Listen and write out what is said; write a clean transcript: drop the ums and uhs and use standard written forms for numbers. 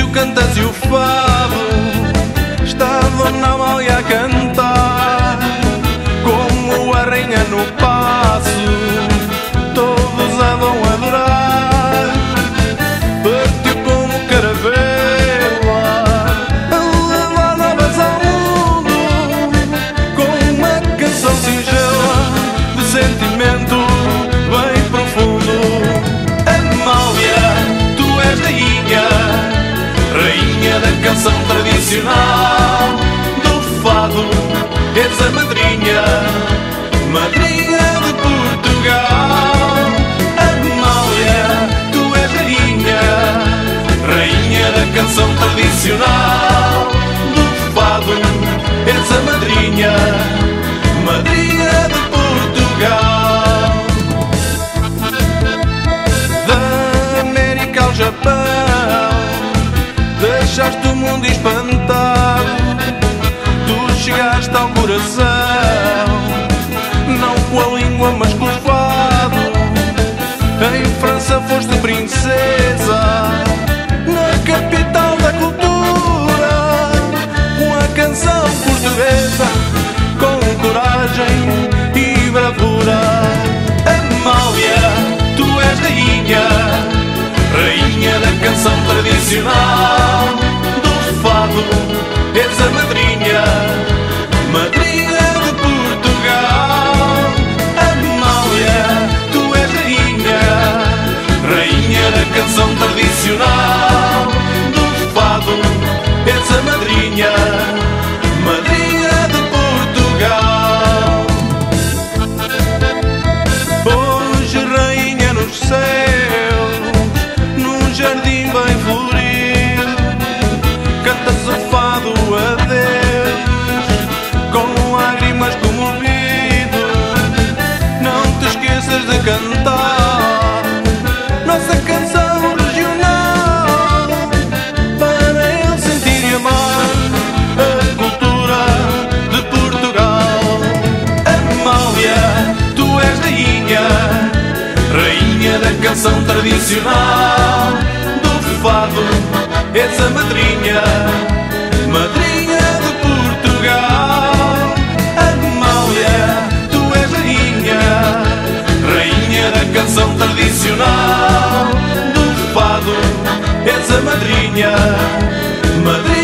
cantas e o fado estavam na Amália a cantar, como a rainha no passo, todos a vão adorar. Partiu como caravela a levar novas ao mundo, com uma canção singela de sentimento bem profundo. Amália, tu és rainha, rainha da canção tradicional, do fado, és a madrinha, madrinha de Portugal. Amália, tu és rainha, rainha da canção tradicional, do fado, és a madrinha, madrinha de Portugal. Da América ao Japão deixaste o mundo espantado, tu chegaste ao coração, não com a língua mas com o fado. Em França foste princesa, na capital da cultura, com a canção portuguesa, com coragem e bravura. Amália, tu és rainha, rainha da canção tradicional, do fado, és a madrinha, madrinha de Portugal. Amália, tu és rainha, rainha da canção tradicional, do fado, és a madrinha, madrinha de Portugal. Hoje rainha nos céus, num jardim bem florido, cantas o fado a Deus, com lágrimas comovido. Não te esqueças de cantar nossa canção regional, para ele sentir e amar a cultura de Portugal. Amália, tu és rainha, rainha da canção tradicional, do fado, és a madrinha, madrinha de Portugal. Amália, tu és rainha, rainha da canção tradicional, do fado, és a madrinha, madrinha